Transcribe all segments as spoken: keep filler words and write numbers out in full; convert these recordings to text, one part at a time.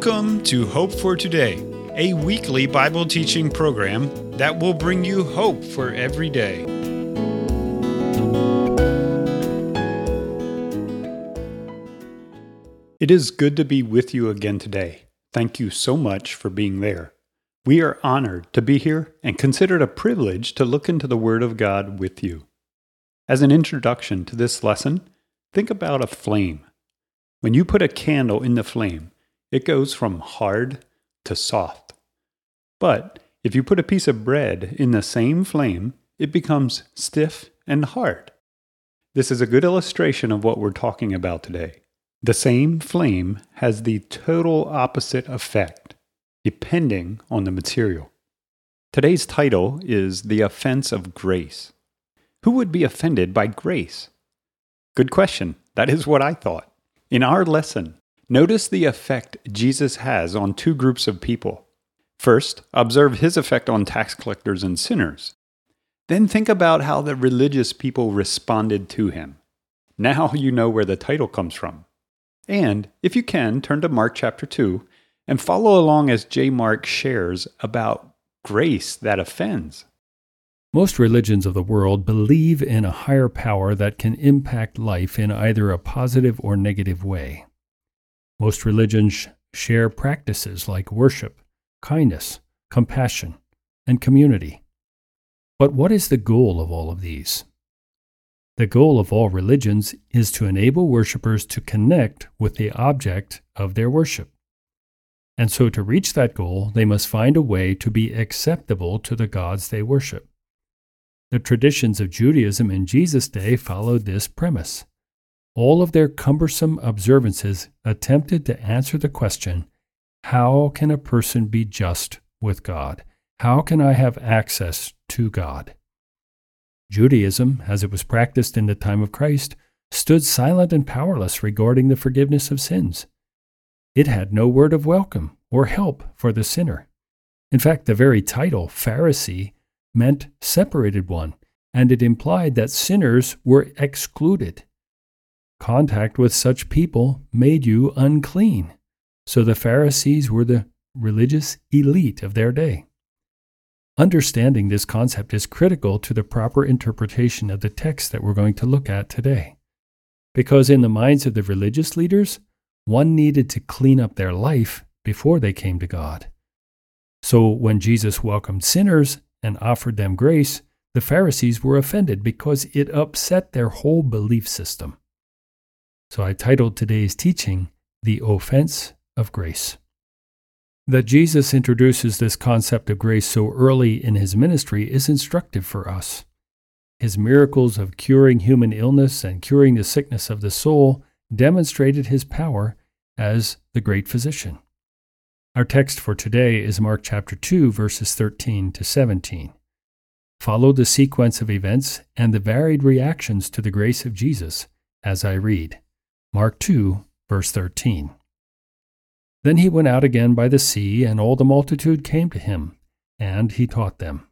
Welcome to Hope for Today, a weekly Bible teaching program that will bring you hope for every day. It is good to be with you again today. Thank you so much for being there. We are honored to be here and consider it a privilege to look into the Word of God with you. As an introduction to this lesson, think about a flame. When you put a candle in the flame, it goes from hard to soft. But if you put a piece of bread in the same flame, it becomes stiff and hard. This is a good illustration of what we're talking about today. The same flame has the total opposite effect, depending on the material. Today's title is The Offense of Grace. Who would be offended by grace? Good question. That is what I thought. In our lesson, notice the effect Jesus has on two groups of people. First, observe his effect on tax collectors and sinners. Then think about how the religious people responded to him. Now you know where the title comes from. And, if you can, turn to Mark chapter two and follow along as J. Mark shares about grace that offends. Most religions of the world believe in a higher power that can impact life in either a positive or negative way. Most religions share practices like worship, kindness, compassion, and community. But what is the goal of all of these? The goal of all religions is to enable worshipers to connect with the object of their worship. And so to reach that goal, they must find a way to be acceptable to the gods they worship. The traditions of Judaism in Jesus' day followed this premise. All of their cumbersome observances attempted to answer the question, how can a person be just with God? How can I have access to God? Judaism, as it was practiced in the time of Christ, stood silent and powerless regarding the forgiveness of sins. It had no word of welcome or help for the sinner. In fact, the very title, Pharisee, meant separated one, and it implied that sinners were excluded. Contact with such people made you unclean. So the Pharisees were the religious elite of their day. Understanding this concept is critical to the proper interpretation of the text that we're going to look at today. Because in the minds of the religious leaders, one needed to clean up their life before they came to God. So when Jesus welcomed sinners and offered them grace, the Pharisees were offended because it upset their whole belief system. So I titled today's teaching, The Offense of Grace. That Jesus introduces this concept of grace so early in his ministry is instructive for us. His miracles of curing human illness and curing the sickness of the soul demonstrated his power as the great physician. Our text for today is Mark chapter two, verses thirteen to seventeen. Follow the sequence of events and the varied reactions to the grace of Jesus as I read. Mark two, verse thirteen. Then he went out again by the sea, and all the multitude came to him, and he taught them.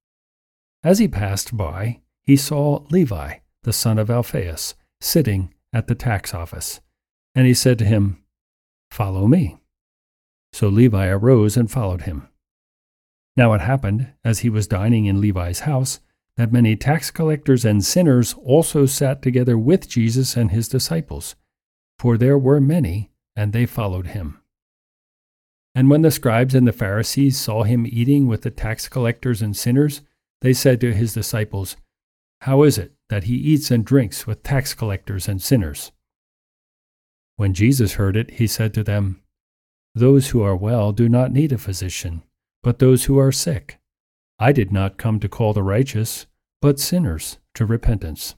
As he passed by, he saw Levi, the son of Alphaeus, sitting at the tax office, and he said to him, "Follow me." So Levi arose and followed him. Now it happened, as he was dining in Levi's house, that many tax collectors and sinners also sat together with Jesus and his disciples, for there were many, and they followed him. And when the scribes and the Pharisees saw him eating with the tax collectors and sinners, they said to his disciples, "How is it that he eats and drinks with tax collectors and sinners?" When Jesus heard it, he said to them, "Those who are well do not need a physician, but those who are sick. I did not come to call the righteous, but sinners to repentance."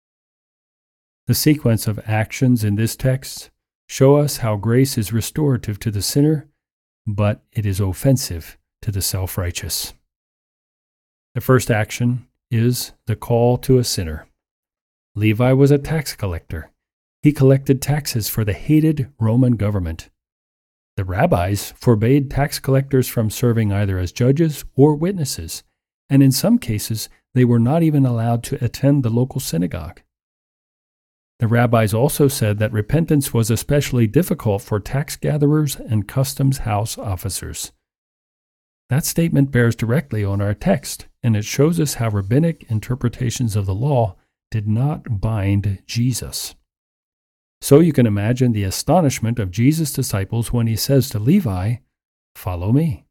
The sequence of actions in this text show us how grace is restorative to the sinner, but it is offensive to the self-righteous. The first action is the call to a sinner. Levi was a tax collector. He collected taxes for the hated Roman government. The rabbis forbade tax collectors from serving either as judges or witnesses, and in some cases they were not even allowed to attend the local synagogue. The rabbis also said that repentance was especially difficult for tax gatherers and customs house officers. That statement bears directly on our text, and it shows us how rabbinic interpretations of the law did not bind Jesus. So you can imagine the astonishment of Jesus' disciples when he says to Levi, "Follow me."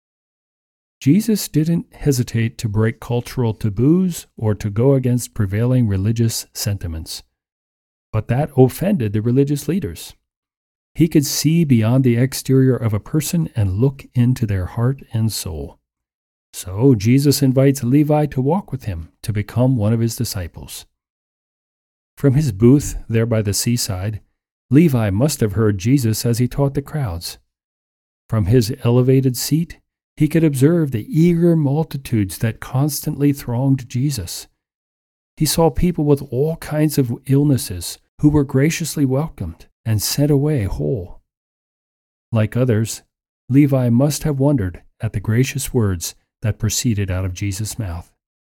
Jesus didn't hesitate to break cultural taboos or to go against prevailing religious sentiments. But that offended the religious leaders. He could see beyond the exterior of a person and look into their heart and soul. So Jesus invites Levi to walk with him, to become one of his disciples. From his booth there by the seaside, Levi must have heard Jesus as he taught the crowds. From his elevated seat, he could observe the eager multitudes that constantly thronged Jesus. He saw people with all kinds of illnesses who were graciously welcomed and sent away whole. Like others, Levi must have wondered at the gracious words that proceeded out of Jesus' mouth.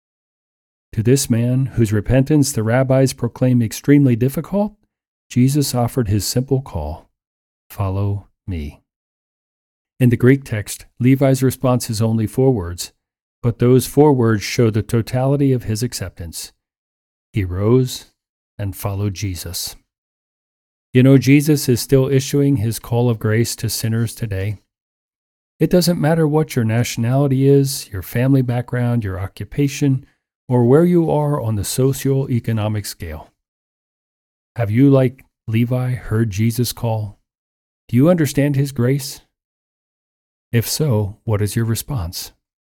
To this man, whose repentance the rabbis proclaimed extremely difficult, Jesus offered his simple call, "Follow me." In the Greek text, Levi's response is only four words, but those four words show the totality of his acceptance. He rose and followed Jesus. You know, Jesus is still issuing his call of grace to sinners today. It doesn't matter what your nationality is, your family background, your occupation, or where you are on the socio-economic scale. Have you, like Levi, heard Jesus' call? Do you understand his grace? If so, what is your response?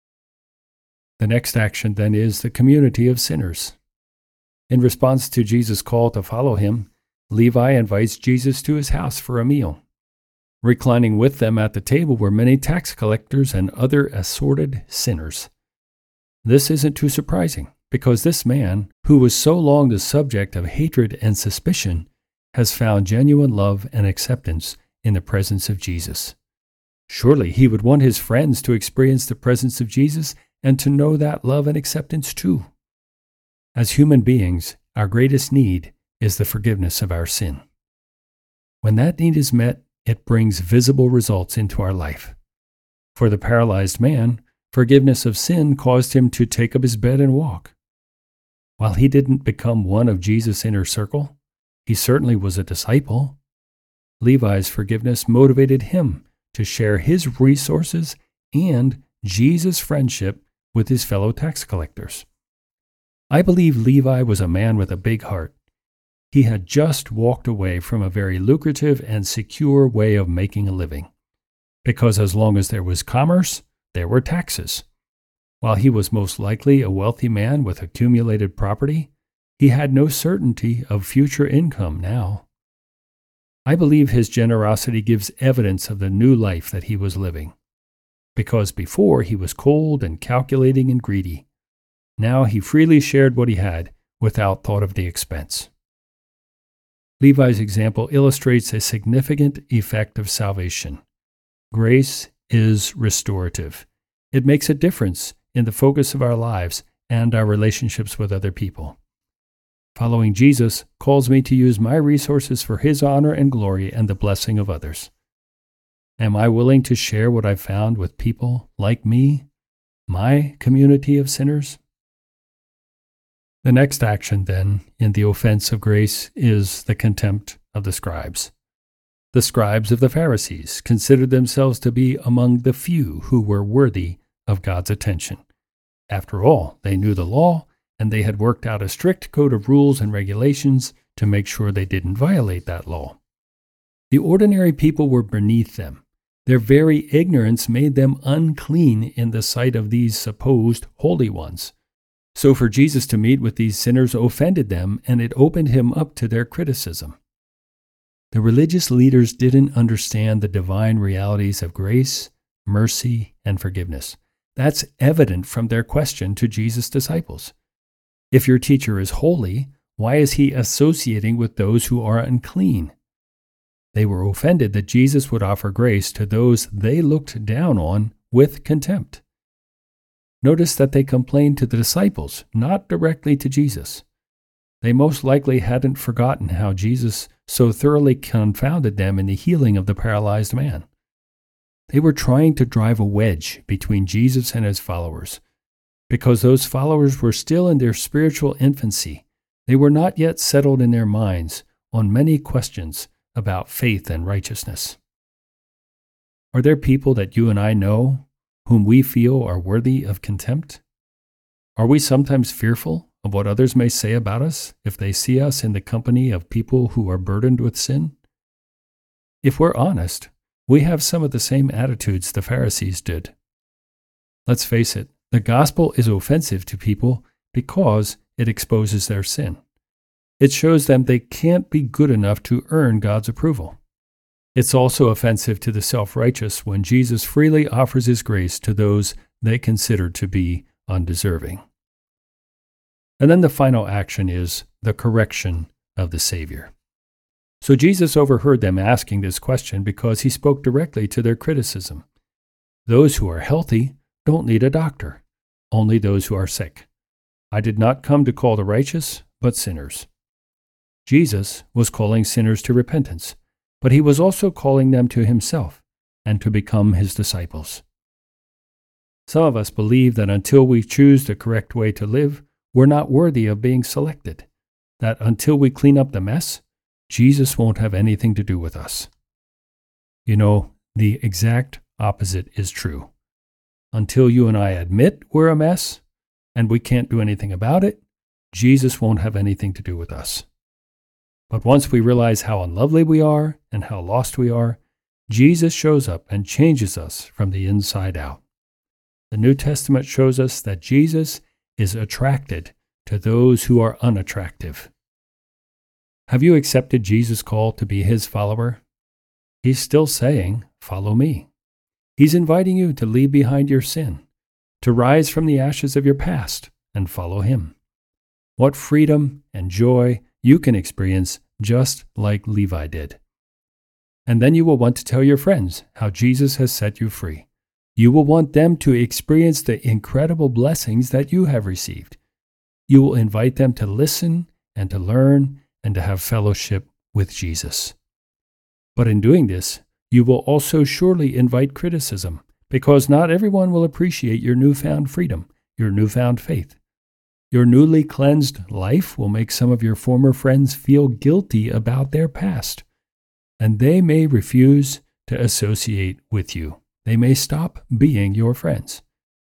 The next action then is the community of sinners. In response to Jesus' call to follow him, Levi invites Jesus to his house for a meal. Reclining with them at the table were many tax collectors and other assorted sinners. This isn't too surprising, because this man, who was so long the subject of hatred and suspicion, has found genuine love and acceptance in the presence of Jesus. Surely he would want his friends to experience the presence of Jesus and to know that love and acceptance too. As human beings, our greatest need is the forgiveness of our sin. When that need is met, it brings visible results into our life. For the paralyzed man, forgiveness of sin caused him to take up his bed and walk. While he didn't become one of Jesus' inner circle, he certainly was a disciple. Levi's forgiveness motivated him to share his resources and Jesus' friendship with his fellow tax collectors. I believe Levi was a man with a big heart. He had just walked away from a very lucrative and secure way of making a living, because as long as there was commerce, there were taxes. While he was most likely a wealthy man with accumulated property, he had no certainty of future income now. I believe his generosity gives evidence of the new life that he was living, because before he was cold and calculating and greedy. Now he freely shared what he had without thought of the expense. Levi's example illustrates a significant effect of salvation. Grace is restorative. It makes a difference in the focus of our lives and our relationships with other people. Following Jesus calls me to use my resources for his honor and glory and the blessing of others. Am I willing to share what I've found with people like me, my community of sinners? The next action, then, in the offense of grace is the contempt of the scribes. The scribes of the Pharisees considered themselves to be among the few who were worthy of God's attention. After all, they knew the law, and they had worked out a strict code of rules and regulations to make sure they didn't violate that law. The ordinary people were beneath them. Their very ignorance made them unclean in the sight of these supposed holy ones. So for Jesus to meet with these sinners offended them, and it opened him up to their criticism. The religious leaders didn't understand the divine realities of grace, mercy, and forgiveness. That's evident from their question to Jesus' disciples. If your teacher is holy, why is he associating with those who are unclean? They were offended that Jesus would offer grace to those they looked down on with contempt. Notice that they complained to the disciples, not directly to Jesus. They most likely hadn't forgotten how Jesus so thoroughly confounded them in the healing of the paralyzed man. They were trying to drive a wedge between Jesus and his followers. Because those followers were still in their spiritual infancy, they were not yet settled in their minds on many questions about faith and righteousness. Are there people that you and I know whom we feel are worthy of contempt? Are we sometimes fearful of what others may say about us if they see us in the company of people who are burdened with sin? If we're honest, we have some of the same attitudes the Pharisees did. Let's face it, the gospel is offensive to people because it exposes their sin. It shows them they can't be good enough to earn God's approval. It's also offensive to the self-righteous when Jesus freely offers his grace to those they consider to be undeserving. And then the final action is the correction of the Savior. So Jesus overheard them asking this question because he spoke directly to their criticism. Those who are healthy don't need a doctor, only those who are sick. I did not come to call the righteous, but sinners. Jesus was calling sinners to repentance, but he was also calling them to himself and to become his disciples. Some of us believe that until we choose the correct way to live, we're not worthy of being selected, that until we clean up the mess, Jesus won't have anything to do with us. You know, the exact opposite is true. Until you and I admit we're a mess and we can't do anything about it, Jesus won't have anything to do with us. But once we realize how unlovely we are and how lost we are, Jesus shows up and changes us from the inside out. The New Testament shows us that Jesus is attracted to those who are unattractive. Have you accepted Jesus' call to be his follower? He's still saying, "Follow me." He's inviting you to leave behind your sin, to rise from the ashes of your past and follow him. What freedom and joy you can experience just like Levi did. And then you will want to tell your friends how Jesus has set you free. You will want them to experience the incredible blessings that you have received. You will invite them to listen and to learn and to have fellowship with Jesus. But in doing this, you will also surely invite criticism, because not everyone will appreciate your newfound freedom, your newfound faith. Your newly cleansed life will make some of your former friends feel guilty about their past, and they may refuse to associate with you. They may stop being your friends.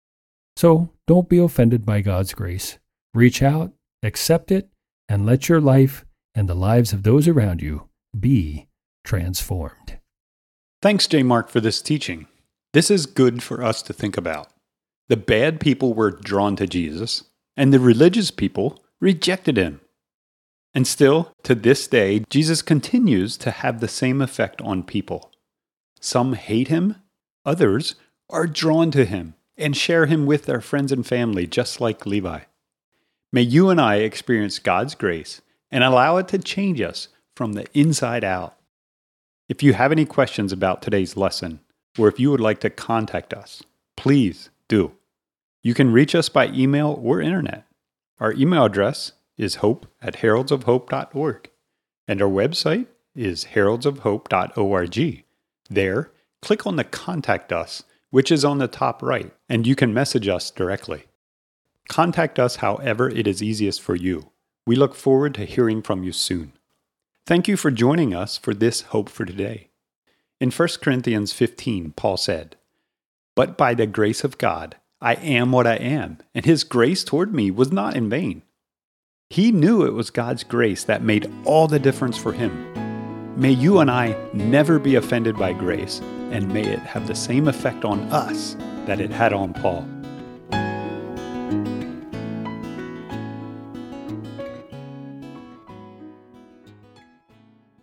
So don't be offended by God's grace. Reach out, accept it, and let your life and the lives of those around you be transformed. Thanks, J. Mark, for this teaching. This is good for us to think about. The bad people were drawn to Jesus, and the religious people rejected him. And still, to this day, Jesus continues to have the same effect on people. Some hate him, others are drawn to him and share him with their friends and family, just like Levi. May you and I experience God's grace and allow it to change us from the inside out. If you have any questions about today's lesson, or if you would like to contact us, please do. You can reach us by email or internet. Our email address is hope at heralds of hope dot org, and our website is heralds of hope dot org. There, click on the Contact Us, which is on the top right, and you can message us directly. Contact us however it is easiest for you. We look forward to hearing from you soon. Thank you for joining us for this Hope for Today. In First Corinthians fifteen, Paul said, "But by the grace of God, I am what I am, and his grace toward me was not in vain." He knew it was God's grace that made all the difference for him. May you and I never be offended by grace, and may it have the same effect on us that it had on Paul.